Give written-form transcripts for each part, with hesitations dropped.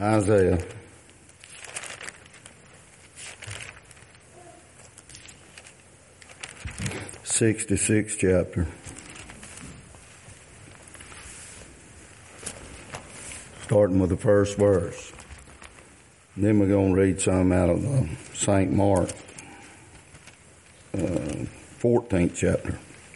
Isaiah. '66th chapter. Starting with the first verse. Then we're going to read some out of the St. Mark, 14th chapter.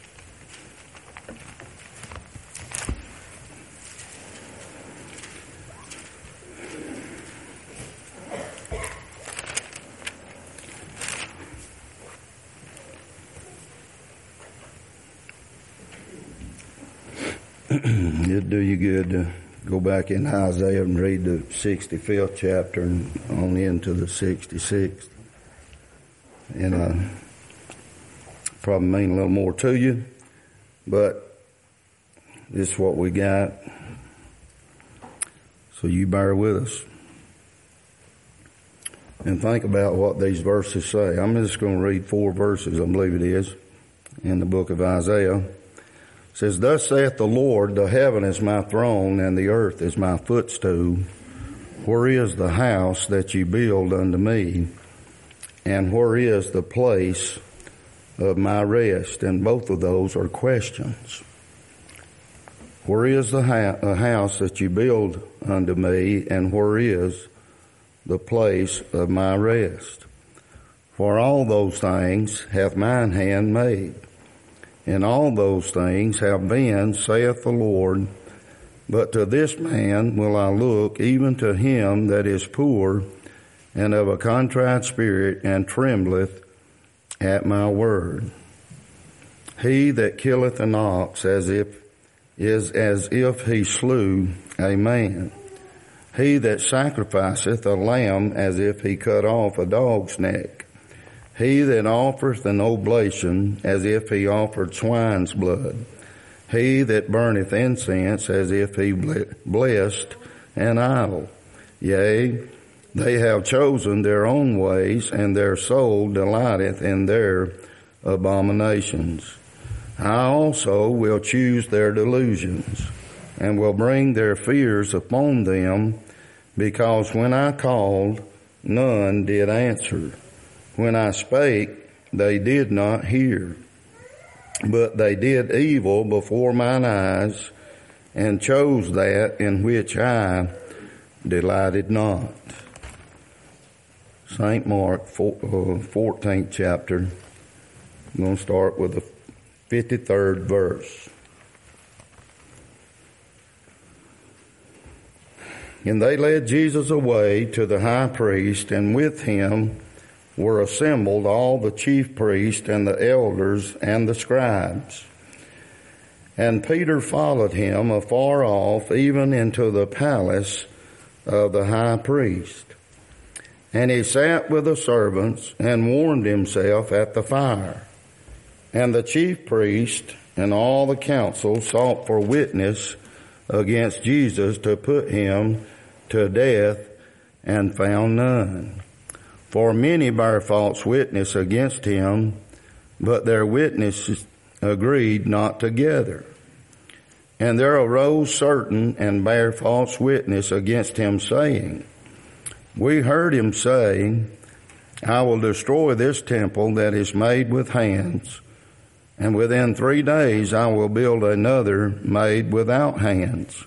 It'd do you good to go back in Isaiah and read the 65th chapter and on into the 66th. And probably mean a little more to you, but this is what we got. So you bear with us. And think about what these verses say. I'm just going to read 4 verses, I believe it is, in the book of Isaiah. It says, "Thus saith the Lord, the heaven is my throne, and the earth is my footstool. Where is the house that ye build unto me? And where is the place of my rest?" And both of those are questions. Where is the house that you build unto me, and where is the place of my rest? For all those things hath mine hand made. And all those things have been, saith the Lord. But to this man will I look, even to him that is poor and of a contrite spirit, and trembleth at my word. He that killeth an ox is as if he slew a man. He that sacrificeth a lamb as if he cut off a dog's neck. He that offereth an oblation as if he offered swine's blood. He that burneth incense as if he blessed an idol. Yea, they have chosen their own ways, and their soul delighteth in their abominations. I also will choose their delusions, and will bring their fears upon them, because when I called, none did answer. When I spake, they did not hear. But they did evil before mine eyes, and chose that in which I delighted not. St. Mark, 14th chapter. I'm going to start with the 53rd verse. "And they led Jesus away to the high priest, and with him were assembled all the chief priests and the elders and the scribes. And Peter followed him afar off, even into the palace of the high priest. And he sat with the servants and warmed himself at the fire. And the chief priest and all the council sought for witness against Jesus to put him to death, and found none. For many bare false witness against him, but their witnesses agreed not together. And there arose certain and bare false witness against him, saying, We heard him say, I will destroy this temple that is made with hands, and within 3 days I will build another made without hands.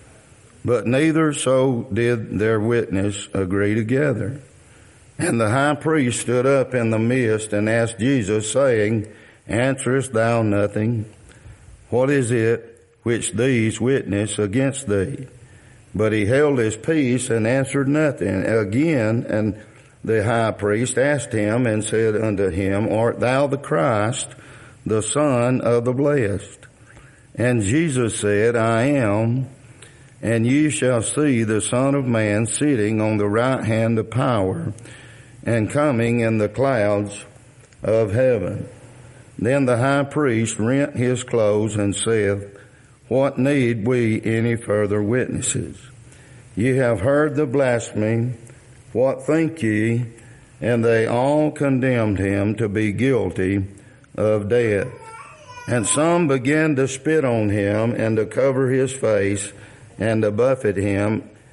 But neither so did their witness agree together. And the high priest stood up in the midst and asked Jesus, saying, Answerest thou nothing? What is it which these witness against thee? But he held his peace and answered nothing. Again, and the high priest asked him and said unto him, Art thou the Christ, the Son of the Blessed? And Jesus said, I am. And ye shall see the Son of Man sitting on the right hand of power, and coming in the clouds of heaven. Then the high priest rent his clothes and said, What need we any further witnesses? Ye have heard the blasphemy. What think ye? And they all condemned him to be guilty of death. And some began to spit on him, and to cover his face, and to buffet him,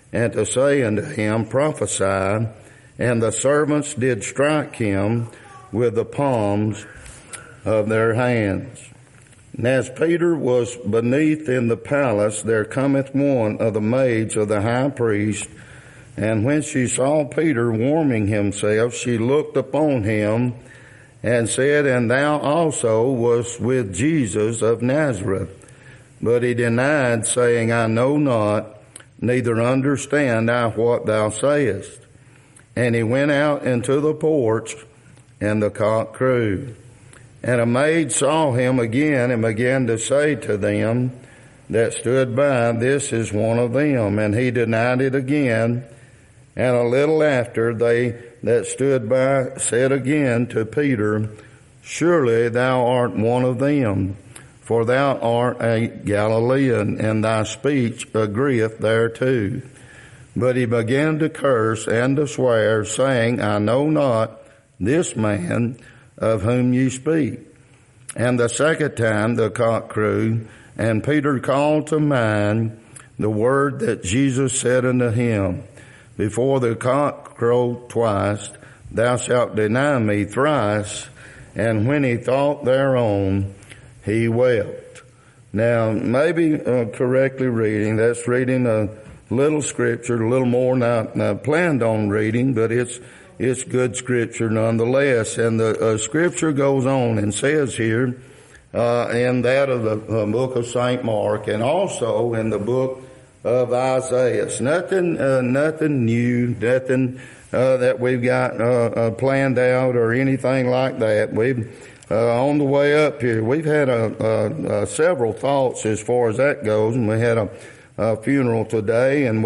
and to say unto him, Prophesy. And the servants did strike him with the palms of their hands. And as Peter was beneath in the palace, there cometh one of the maids of the high priest, and when she saw Peter warming himself, she looked upon him and said, And thou also wast with Jesus of Nazareth. But he denied, saying, I know not, neither understand I what thou sayest. And he went out into the porch, and the cock crew. And a maid saw him again, and began to say to them that stood by, This is one of them. And he denied it again. And a little after, they that stood by said again to Peter, Surely thou art one of them, for thou art a Galilean, and thy speech agreeth thereto. But he began to curse and to swear, saying, I know not this man of whom ye speak. And the second time the cock crew, and Peter called to mind the word that Jesus said unto him, Before the cock crow twice, thou shalt deny me thrice. And when he thought thereon, he wept. Now, maybe correctly reading, that's reading a little scripture, a little more than I planned on reading, but it's good scripture nonetheless. And the scripture goes on and says here, in that of the book of St. Mark, and also in the book of Isaiah. It's nothing new, nothing that we've got planned out or anything like that. We've on the way up here, we've had several thoughts as far as that goes, and we had a funeral today, and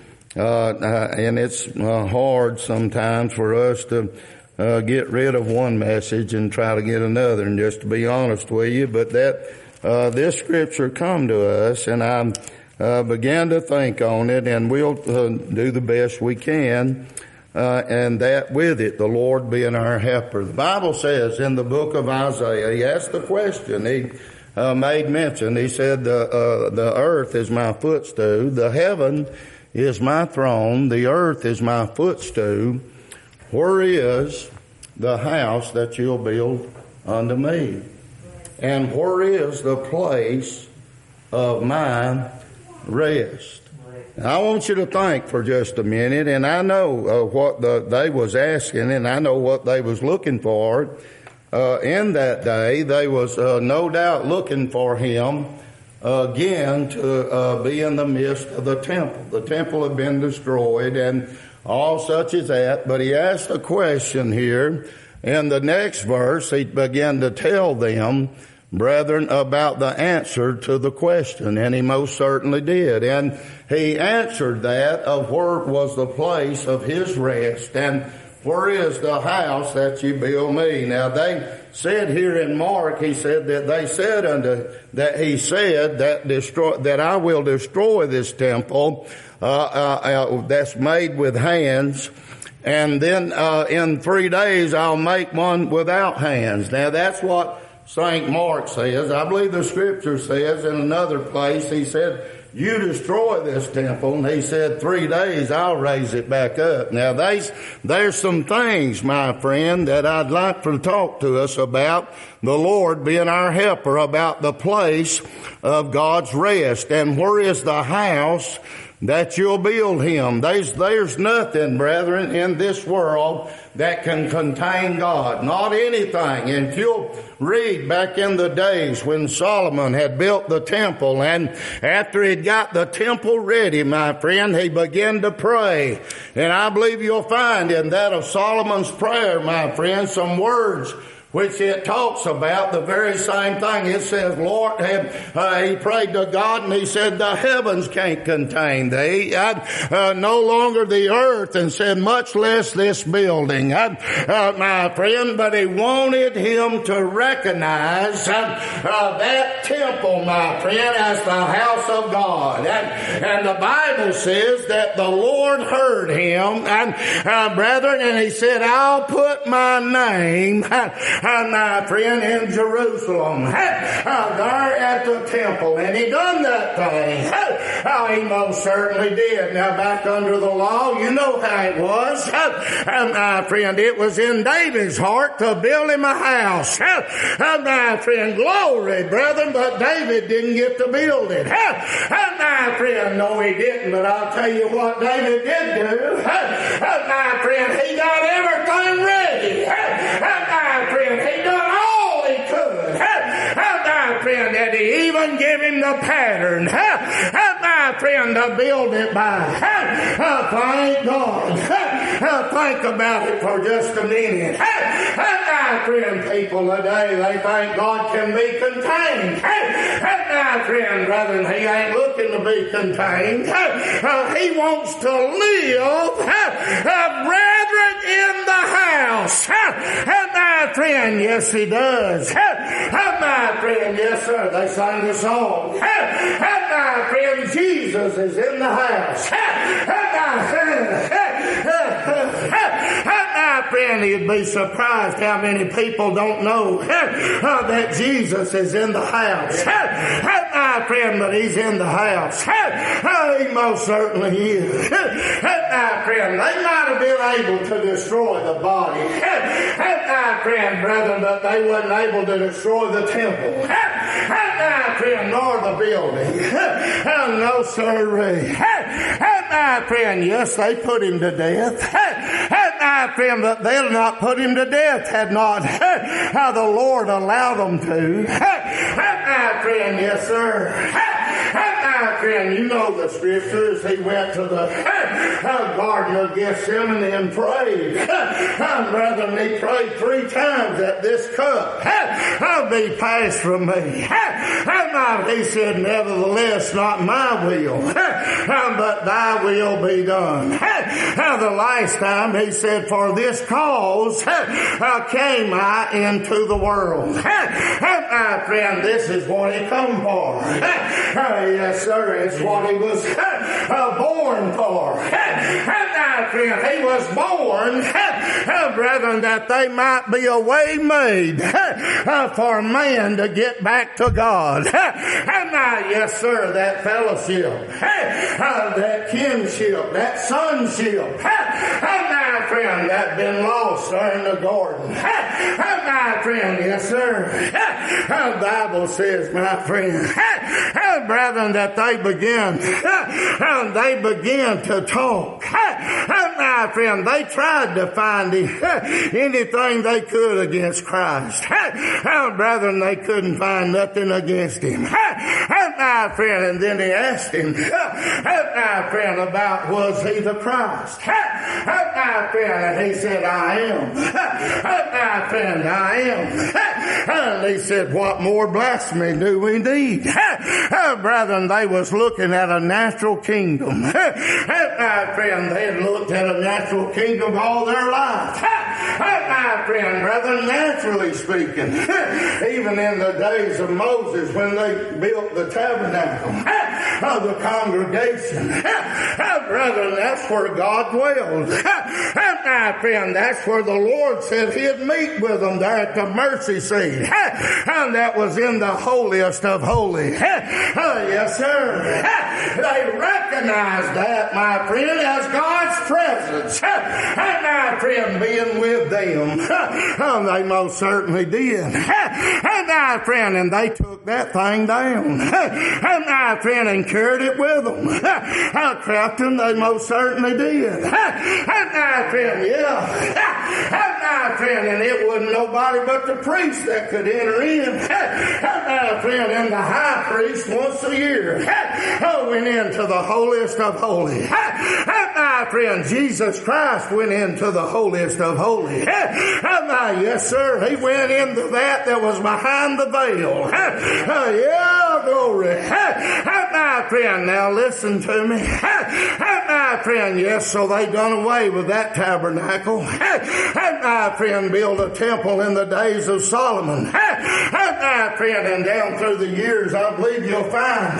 and it's hard sometimes for us to get rid of one message and try to get another. And just to be honest with you, but this scripture come to us, and I began to think on it, and we'll do the best we can. And that with it, the Lord being our helper. The Bible says in the book of Isaiah, he asked the question, he made mention, he said, the earth is my footstool, the heaven is my throne, the earth is my footstool. Where is the house that you'll build unto me? And where is the place of my rest? I want you to think for just a minute, and I know what they was asking, and I know what they was looking for. In that day, they was no doubt looking for him again to be in the midst of the temple. The temple had been destroyed and all such as that, but he asked a question here. In the next verse, he began to tell them, brethren, about the answer to the question, and he most certainly did. And he answered that of where was the place of his rest, and where is the house that you build me. Now they said here in Mark, he said that they said that I will destroy this temple that's made with hands, and then in 3 days I'll make one without hands. Now that's what St. Mark says. I believe the scripture says in another place, he said, you destroy this temple, and he said 3 days I'll raise it back up. Now there's some things, my friend, that I'd like to talk to us about the Lord being our helper, about the place of God's rest, and where is the house that you'll build him. There's nothing, brethren, in this world that can contain God. Not anything. And if you'll read back in the days when Solomon had built the temple, and after he'd got the temple ready, my friend, he began to pray. And I believe you'll find in that of Solomon's prayer, my friend, some words which it talks about the very same thing. It says, Lord, he prayed to God and he said, the heavens can't contain thee. No longer the earth, and said, much less this building. My friend, but he wanted him to recognize that temple, my friend, as the house of God. And the Bible says that the Lord heard him, and brethren, and he said, I'll put my name my friend, in Jerusalem, there at the temple, and he done that thing. He most certainly did. Now, back under the law, you know how it was. My friend, it was in David's heart to build him a house. My friend, glory, brethren, but David didn't get to build it. My friend, no, he didn't, but I'll tell you what David did do. My friend, he got everything ready. My friend, he done all he could. My friend, and he even gave him the pattern. My friend, to build it by. Thank God. Think about it for just a minute. My friend, people today, they think God can be contained. My friend, brethren, he ain't looking to be contained. He wants to live, brethren, in the house. My friend, yes, he does. My friend, yes, sir, they sang the song. My friend, Jesus is in the house. My friend, you'd be surprised how many people don't know that Jesus is in the house. My friend, but he's in the house. He most certainly is. My friend, they might have been able to destroy the body. My friend, brethren, but they wasn't able to destroy the temple. My friend, nor the building. No, sirree. My friend, yes, they put him to death. My friend, but they'll not put him to death had not the Lord allowed them to. My friend, yes, sir. My friend, you know the scriptures. He went to the Garden of Gethsemane and prayed. Brethren, he prayed 3 times that this cup be passed from me. He said, nevertheless, not my will, but thy will be done. The last time he said, for this cause came I into the world. My friend, this is what he come for. Yes, sir, it's what he was born for. My friend, he was born, brethren, that they might be a way made for man to get back to God. Yes, sir, that fellowship, that kinship, that sonship, my friend, that been lost there in the garden. My friend, yes, sir. The Bible says, my friend, brethren, that they began to talk. My friend, they tried to find anything they could against Christ. Brethren, they couldn't find nothing against him. My friend, and then he asked him, my friend, about was he the Christ? My friend, and he said, I am. My friend, I am. And he said, what more blasphemy do we need? Brethren, they was looking at a natural kingdom. My friend, they had looked at a natural kingdom all their life. My friend, brethren, naturally speaking, even in the days of Moses when they built the tabernacle of the congregation, brethren, that's where God dwelled. My friend, that's where the Lord said he'd meet with them there at the mercy seat. And that was in the holiest of holy. Yes, sir. They recognized that, my friend, as God's presence. And my friend, being with them. They most certainly did. And my friend, and they took that thing down. And my friend, and carried it with them. Captain, they most certainly did. And my friend, yeah. And my friend, and it wasn't nobody but the priest that could enter in. And my friend, and the high priest once a year went into the holiest of holy. And my friend, Jesus Christ went into the holiest of holy. Yes, sir, he went into that was behind the veil. Yeah, glory. My friend, now listen to me. My friend, yes, so they done away with that tabernacle. My friend, built a temple in the days of Solomon. My friend, and down through the years, I believe you'll find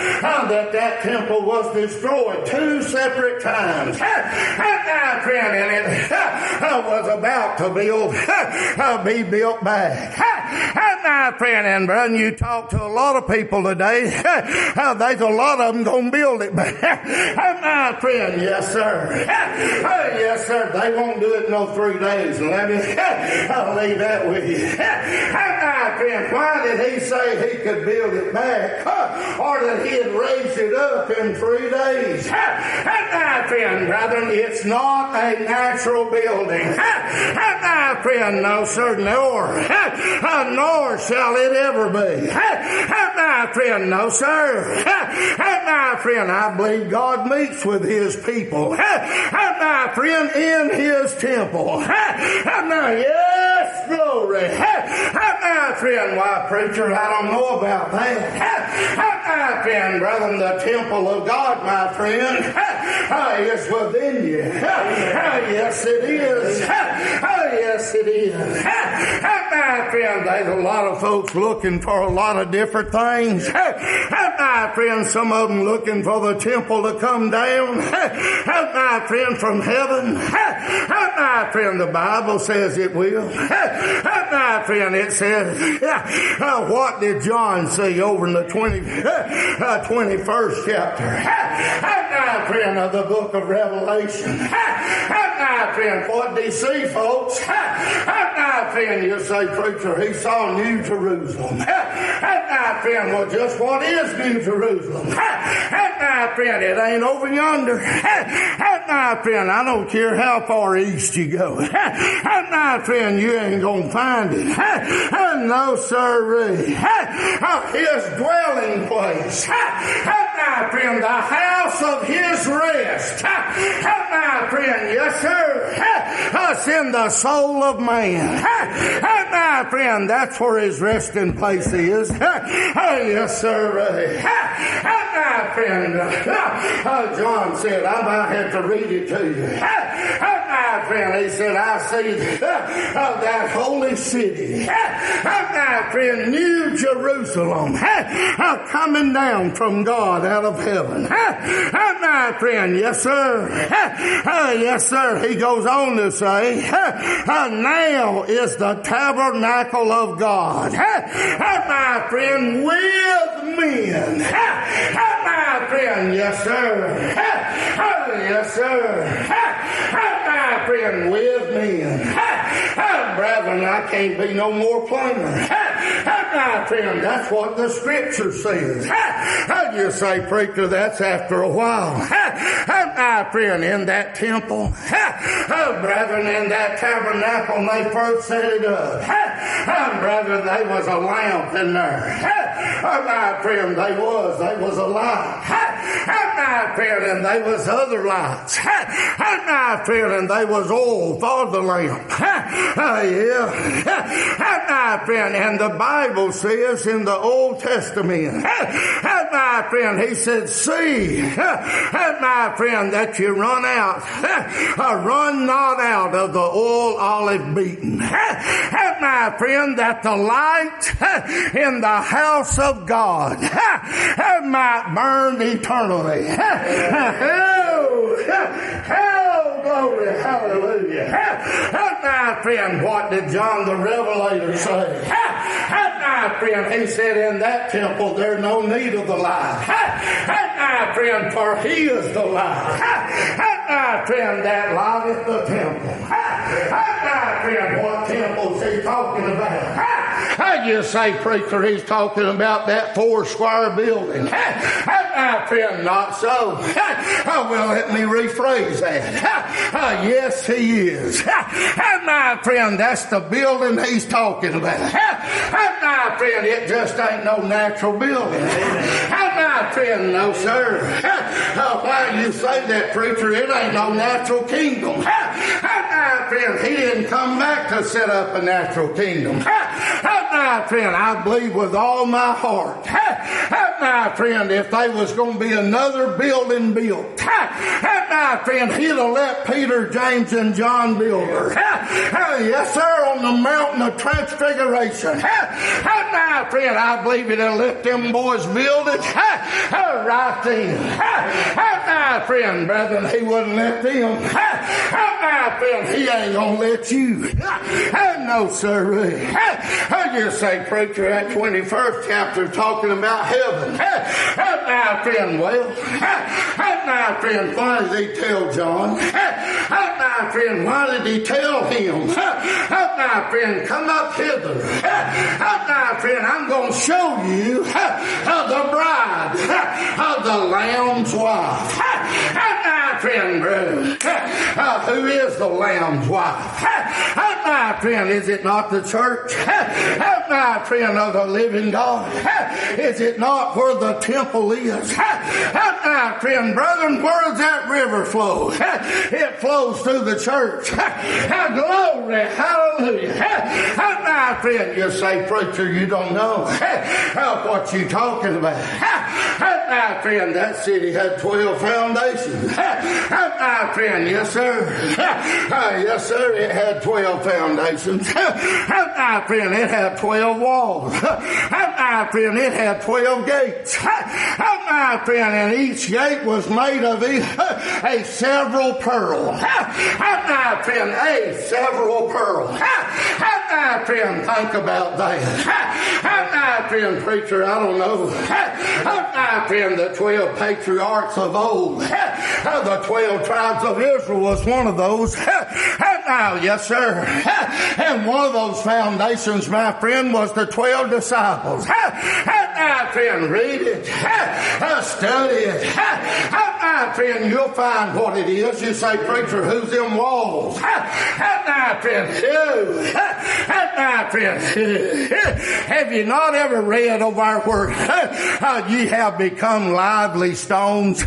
that temple was destroyed 2 separate times. My friend, and it was about to be built back. My friend and brother, you talk to a lot of people today, there's a lot of them going to build it back. My friend, yes sir. Yes sir, they won't do it in no 3 days. Let me I'll leave that with you. My friend, why did he say he could build it back? Or that he'd raise it up in 3 days? My friend, brethren, it's not a natural building. My friend, no sir, nor shall it ever be. My friend, no sir. My friend, I believe God meets with His people. My friend, in His temple. Yes, glory. My friend, why preacher, I don't know about that. My friend, brethren, the temple of God, my friend, is within you. Yes, it is. Yes, it is. My friend, there's a lot of folks looking for a lot of different things. My friend, some of them looking for the temple to come down. My friend, from heaven. My friend, the Bible says it will. My friend, it says, what did John say over in the 21st chapter? My friend, of the book of Revelation. My friend, what did he see, folks? My friend, you say, preacher, he saw New Jerusalem. My friend, well, just what is New Jerusalem? My friend, it ain't over yonder. My friend, I don't care how far east you go. My friend, you ain't gonna find it. No sirree. His dwelling place. My friend, the house of His rest. My friend, yes sir. It's in the soul of man. My friend, that's where His resting place is. Yes sir. My friend, John said, I might have to read it to you. My friend, he said, I see that holy city. My friend, New Jerusalem, coming down from God out of heaven. My friend, yes sir. Yes sir. He goes on to say, now is the tabernacle of God. My friend, with men. My friend, yes sir. Yes sir. My friend, with men. Brethren, I can't be no more plainer. My friend, that's what the Scripture says. You say, preacher, that's after a while. My friend, in that temple, brethren, in that tabernacle, when they first set it up, brethren, there was a lamp in there. My friend, there was a light. My friend, and there was other lights. My friend, and there was oil for the lamp. My friend, and the Bible says in the Old Testament, my friend, he said, see, my friend, that you run not out of the oil olive beaten. My friend, that the light in the house of God might burn eternally. Oh, glory, hallelujah. My friend, what did John the Revelator say? My friend, he said, in that temple there's no need of the light. My friend, for He is the light. My friend, that light is the temple. My friend, what temple is he talking about? You say, preacher, he's talking about that 4-square building. My friend, not so. Well, let me rephrase that. Yes, he is. My friend, that's the building he's talking about. My friend, it just ain't no natural building. My friend, no sir. Why you say that, preacher? It ain't no natural kingdom. My friend, He didn't come back to set up a natural kingdom. My friend, I believe with all my heart. My friend, if there was going to be another building built, my friend, He'd have let Peter, James, and John build her. Yes, sir, on the mountain of transfiguration. My friend, I believe He'd have let them boys build it right then. My friend, brethren, He wouldn't let them. My friend, he ain't gonna let you. No, sir. I just say, preacher, that 21st chapter talking about heaven. My friend, well, my friend, why did he tell John? My friend, why did he tell him? My friend, come up hither. My friend, I'm going to show you the bride of the Lamb's wife. My friend, who is the Lamb's wife? My friend, is it not the church? My friend, of the living God? Is it not where the temple is? My friend, brethren, where does that river flow? It flows through the church. Glory, hallelujah. My friend, you say, preacher, you don't know what you talking about. My friend, that city had 12 foundations. My friend, yes, sir. Yes, sir, it had 12 foundations. My friend, it had 12 walls. My friend, it had 12 gates. My friend, and each gate was made of a several pearl. My friend, a several pearl. My friend, think about that. My friend, preacher, I don't know. My friend, the 12 patriarchs of old, the 12 tribes of Israel was one of those. Yes, sir. And one of those foundations, my friend, was the 12 disciples. My friend, read it. Study it. My friend, you'll find what it is. You say, preacher, who's them walls? My friend, who? My friend, have you not ever read over our word? Ye have become lively stones.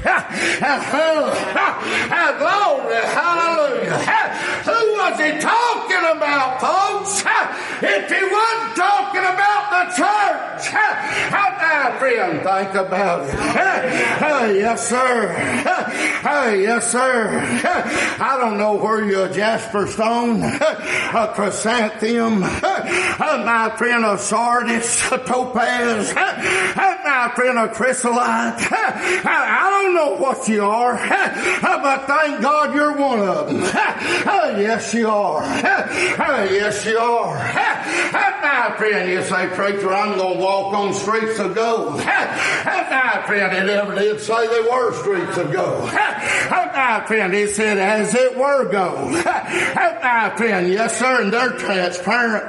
Glory, hallelujah. Who was he talking about, folks? If he wasn't talking about the church, my friend, think about it. Yes, sir. Yes, sir. I don't know where you're a jasper stone, a chrysanthemum, my friend, a sardis, a topaz, my friend, a chrysolite. I don't know what you are, but thank God you're one of them. Yes, you are. Yes, you are. My friend, you say, preacher, I'm going to walk on streets of gold. My friend, it never did say they were streets of gold. My friend, it said as it were gold. My friend, yes, sir, and they're transparent.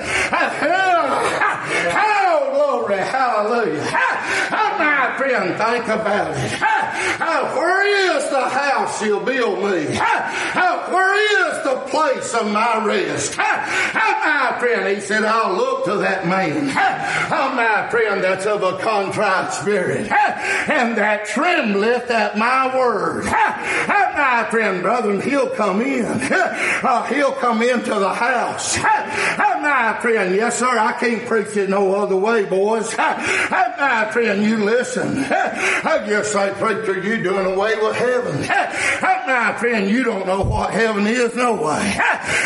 Oh, glory, hallelujah. My friend, think about it. Where is the house you'll build me? Where is the place of my rest? My friend, he said, I'll look to that man. My friend, that's of a contrite spirit, and that trembleth at my word. My friend, brethren, he'll come in. He'll come into the house. My friend, yes, sir, I can't preach it no other way, boys. My friend, you listen. I just say, preacher, you doing away with heaven. My friend, you don't know what heaven is, no way.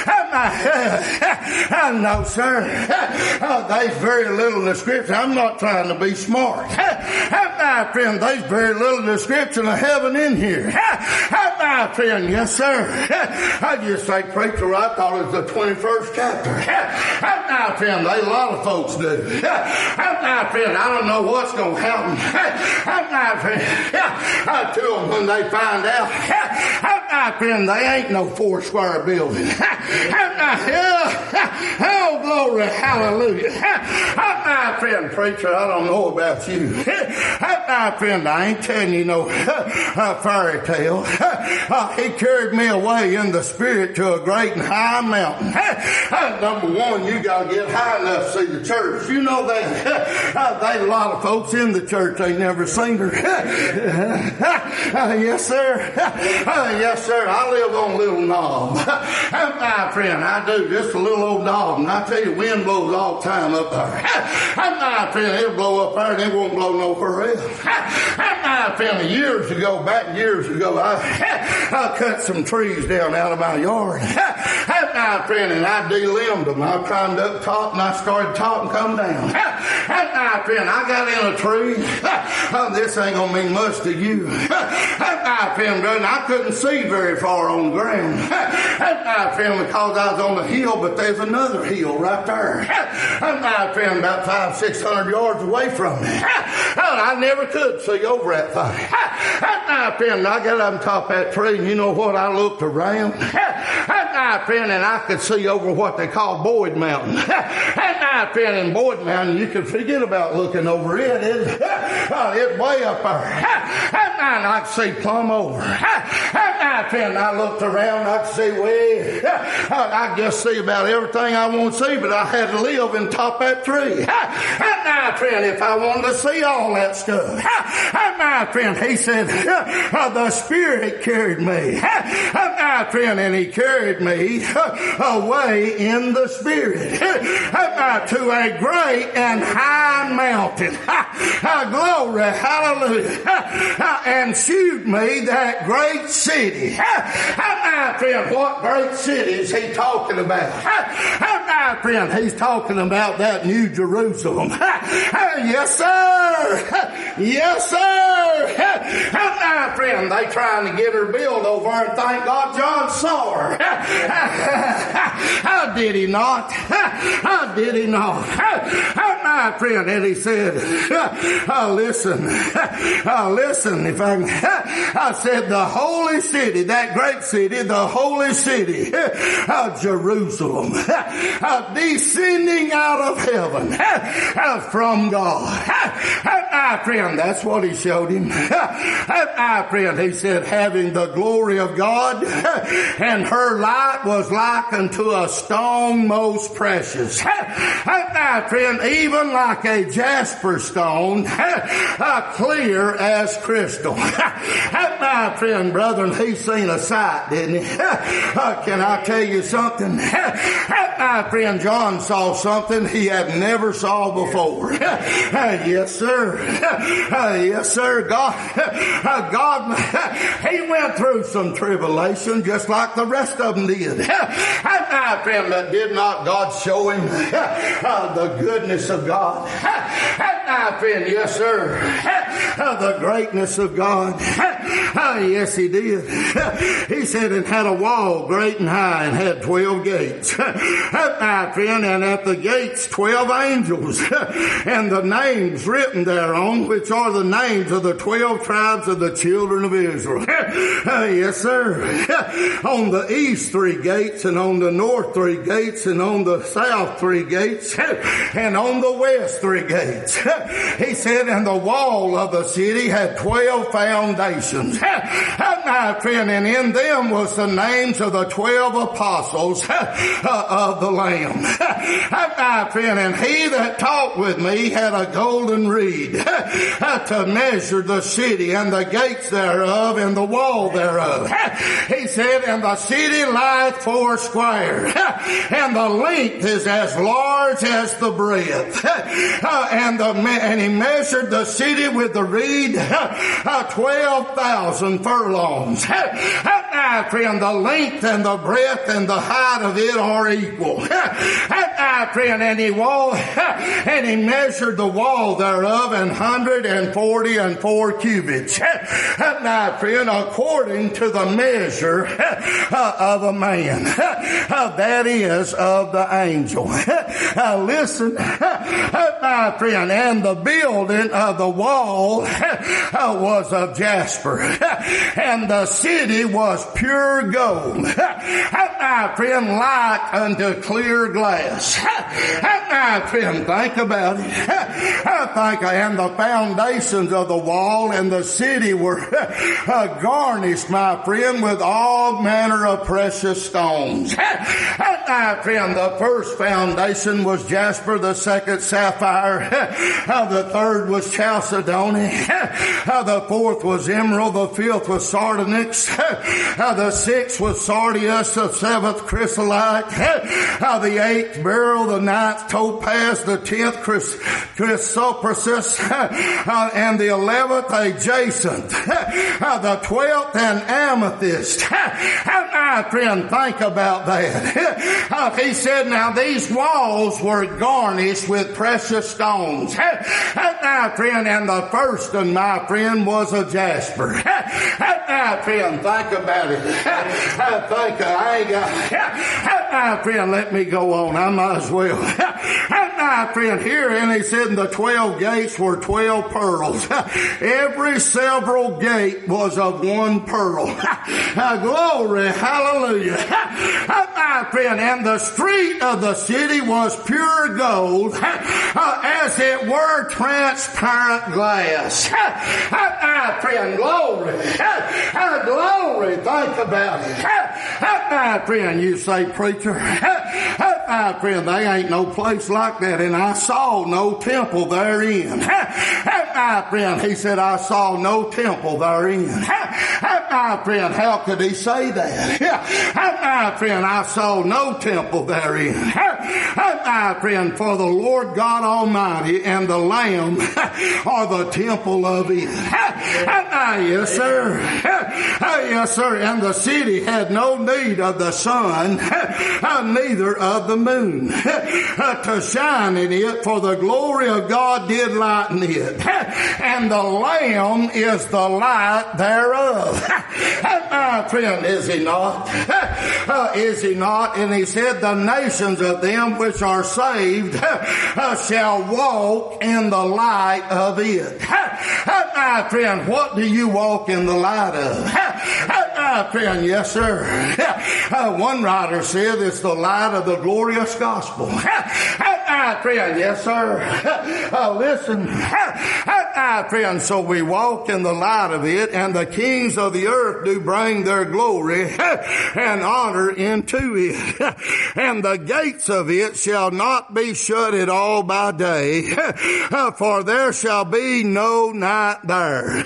No, sir. There's very little description. I'm not trying to be smart. My friend, there's very little description of heaven in here. My friend, yes, sir. I just say, preacher, I thought it was the 21st chapter. My friend, a lot of folks do. My friend, I don't know what's going to happen. My friend, to them when they find out. My friend, they ain't no 4-square building. Oh, glory, hallelujah. My friend, preacher, I don't know about you. My friend, I ain't telling you no fairy tale. He carried me away in the spirit to a great and high mountain. Number one, you got to get high enough to see the church. You know that. There's a lot of folks in the church, they never seen her. Yes, sir. Yes, sir. I live on a little knob. My friend, I do. Just a little old knob. And I tell you, wind blows all the time up there. My friend, it'll blow up there and it won't blow nowhere else. My friend, years ago, I cut some trees down out of my yard. My friend, and I de-limbed them. I climbed up top and I started top and come down. My friend, I got in a tree. This ain't gonna mean much to you. My my friend, brother, I couldn't see very far on the ground. My friend, because I was on the hill, but there's another hill right there. My friend, about 500-600 yards away from me. I never could see over that thing. My friend, I got up on top of that tree, and you know what? I looked around. My friend, and I could see over what they call Boyd Mountain. My friend, in Boyd Mountain, you can forget about looking over it. It's way up there. And I could see plumb over. My friend, I looked around, I could see way. I could just see about everything I want to see, but I had to live in top of that tree. My friend, if I wanted to see all that stuff. My friend, he said, the Spirit carried me. My friend, and he carried me away in the Spirit to a great and high mountain. Glory, hallelujah. And shewed me that great city. My friend, what great city is he talking about? My friend, he's talking about that New Jerusalem. Yes, sir. Yes, sir. My friend, they trying to get her built over, and thank God John saw her. How did he not? How did he not? My friend, and he said, listen, if I said the holy city, that great city, the holy city of Jerusalem, descending out of heaven from God. My friend, that's what he showed him. My friend, he said, having the glory of God, and her light was like unto a stone most precious. My friend, even like a jasper stone, clear as crystal. My friend, brethren, he's seen a sight, didn't he? Can I tell you something? My friend, John saw something he had never saw before. Yes, sir. Yes, sir. God, he went through some tribulation just like the rest of them did. My friend, but did not God show him the goodness of God? My friend, yes, sir. The greatness of God. Yes, he did. He said it had a wall great and high and had 12 gates. My friend, and at the gates 12 angels, and the names written thereon, which are the names of the 12 tribes of the children of Israel. Yes, sir. On the east 3 gates, and on the north 3 gates, and on the south 3 gates, and on the west 3 gates. He said, and the wall of the city had 12 foundations. My friend, and in them was the names of the 12 apostles of the Lamb. My friend, and he that talked with me had a golden reed to measure the city and the gates thereof and the wall thereof. He said, and the city lieth 4 square, and the length is as large as the breadth. And he measured the city with the reed 12,000 furlongs. My friend, the length and the breadth and the height of it are equal. My friend, and he measured the wall thereof 144 cubits. My friend, according to the measure of a man, that is of the angel. Listen, my friend, and the building of the wall was of jasper, and the city was pure gold. My friend, like unto clear glass. My friend, think about it. And the foundations of the wall and the city were garnished, my friend, with all manner of precious stones. My friend, the first foundation was jasper, the second sapphire, the third was chalcedony, the fourth was emerald, the fifth was sardonyx, the sixth was sardius, the seventh chrysolite, the eighth beryl, beryl, the ninth topaz, the 10th chrysoprasus, and the 11th a jacinth, the 12th an amethyst. My friend, think about that. He said, now these walls were garnished with precious stones. My friend, and the first one, my friend, was a jasper. My friend, think about it. My friend, let me go on. I might as well. My friend, here, and he said the 12 gates were 12 pearls. Every several gate was of one pearl. Glory, hallelujah. My friend, and the street of the city was pure gold, as it were transparent glass. My friend, glory. Glory, think about it. My friend, you say, preacher, my friend, they ain't no place like that, and I saw no temple therein. My friend, he said, I saw no temple therein. My friend, how could he say that? My friend, I saw no temple therein. My friend, for the Lord God Almighty and the Lamb are the temple of it. Yes, sir. Yes, sir. And the city had no need of the sun, neither of the moon, to shine in it, for the glory of God did lighten it. And the Lamb is the light thereof. My friend, is he not? Is he not? And he said, the nations of them which are saved shall walk in the light of it. My friend, what do you walk in the light of? My friend, yes, sir. One writer said it's the light of the glorious gospel. My friend, yes, sir. Listen, my friend, so we walk in the light of it, and the kings of the earth do bring their glory and honor into it. And the gates of it shall not be shut at all by day, for there shall be no night there.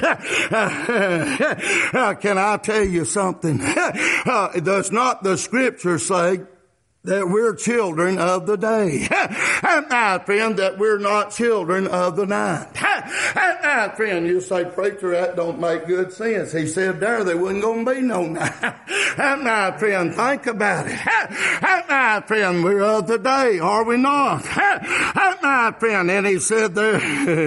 Can I tell you something? Does not the scripture say that we're children of the day? And my friend, that we're not children of the night. And my friend, you say, preacher, that don't make good sense. He said there wasn't going to be no night. And my friend, think about it. And my friend, we're of the day, are we not? And my friend, and he said there,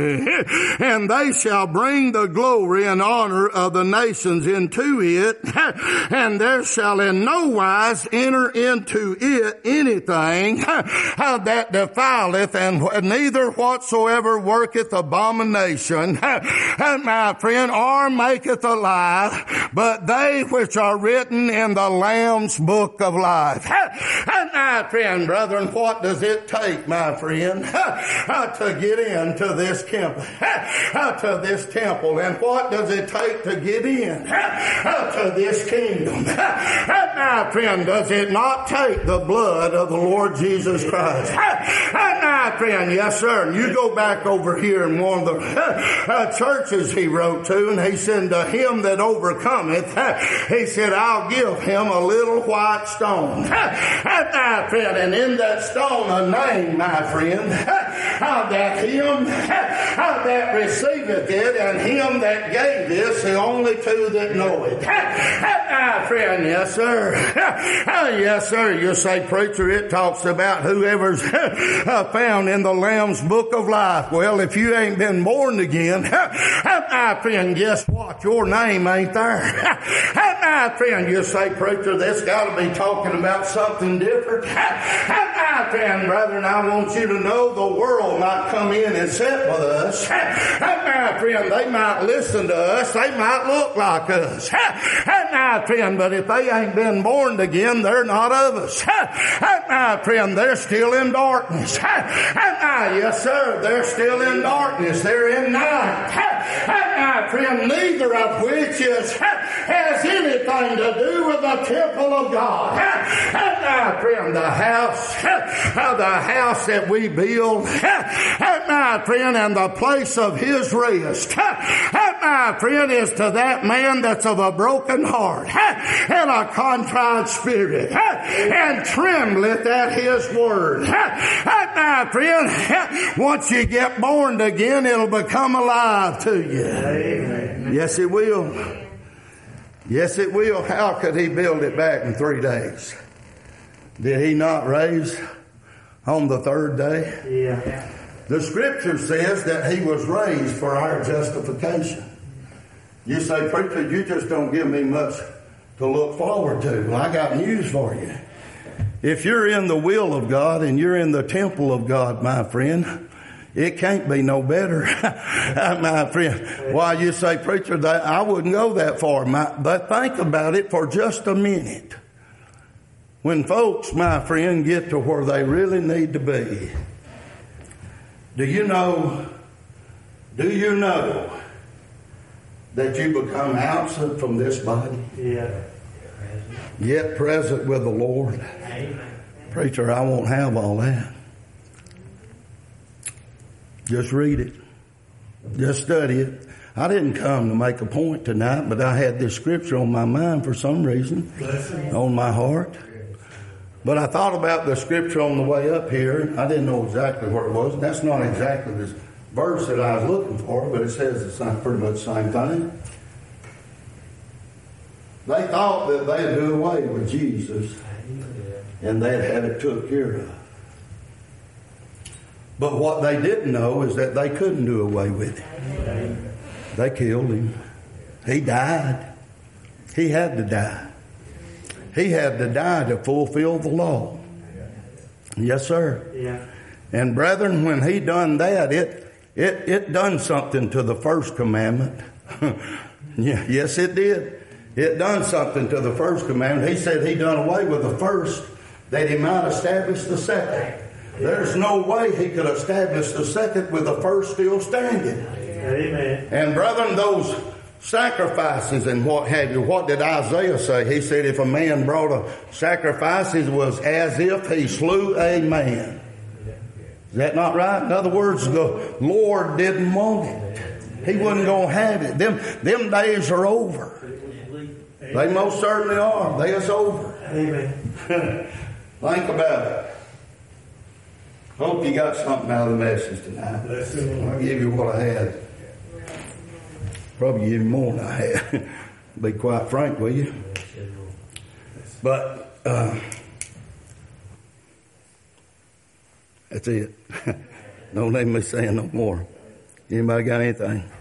and they shall bring the glory and honor of the nations into it, and there shall in no wise enter into it anything that defileth, and neither whatsoever worketh abomination, and my friend, or maketh a lie, but they which are written in the Lamb's book of life. And my friend, brethren, what does it take, my friend, to get into this temple? To this temple, and what does it take to get in to this kingdom? And my friend, does it not take the blood of the Lord Jesus Christ? And my friend, yes, sir. You go back over here in one of the churches he wrote to, and he said, to him that overcometh, he said, I'll give him a little white stone. And my friend, and in that stone a name, my friend, that him that receiveth it and him that gave this, the only two that know it. My friend, yes, sir. Yes, sir. You say, preacher, it talks about whoever's found in the Lamb's book of life. Well, if you ain't been born again, my friend, guess what? Your name ain't there. My friend, you say, preacher, that's got to be talking about something different. My friend, brethren, I want you to know the world might come in and sit with us. My friend, they might listen to us. They might look like us. My friend, but if they ain't been born again, they're not of us. My friend, they're still in darkness. Yes, sir, they're still in darkness. They're in night. My friend, neither of which is has anything to do with the temple of God. My friend, the house that we build, my friend, and the place of his rest, my friend, is to that man that's of a broken heart and a contrite spirit and trembleth at his word. My friend, once you get born again, it'll become alive to you. Amen. Yes, it will. Yes, it will. How could he build it back in 3 days? Did he not raise on the third day? Yeah. The scripture says that he was raised for our justification. You say, preacher, you just don't give me much to look forward to. Well, I got news for you. If you're in the will of God and you're in the temple of God, my friend, it can't be no better. My friend, why you say, preacher, that I wouldn't go that far. But think about it for just a minute. When folks, my friend, get to where they really need to be, do you know that you become absent from this body? Yeah. Yet present with the Lord. Amen. Preacher, I won't have all that. Just read it. Just study it. I didn't come to make a point tonight, but I had this scripture on my mind for some reason, on my heart. But I thought about the scripture on the way up here. I didn't know exactly where it was. That's not exactly this verse that I was looking for, but it says pretty much the same thing. They thought that they'd do away with Jesus and they'd have it took care of. But what they didn't know is that they couldn't do away with him. They killed him. He died. He had to die. He had to die to fulfill the law. Yes, sir. Yeah. And brethren, when he done that, it done something to the first commandment. Yes, it did. It done something to the first commandment. He said he done away with the first that he might establish the second. There's no way he could establish the second with the first still standing. Amen. And brethren, those sacrifices and what have you, what did Isaiah say? He said if a man brought a sacrifice, it was as if he slew a man. Is that not right? In other words, the Lord didn't want it. He wasn't going to have it. Them days are over. They most certainly are. They is over. Amen. Think about it. Hope you got something out of the message tonight. I'll give you what I had. Probably give you more than I had. Be quite frank with you. But that's it. Don't let me say no more. Anybody got anything?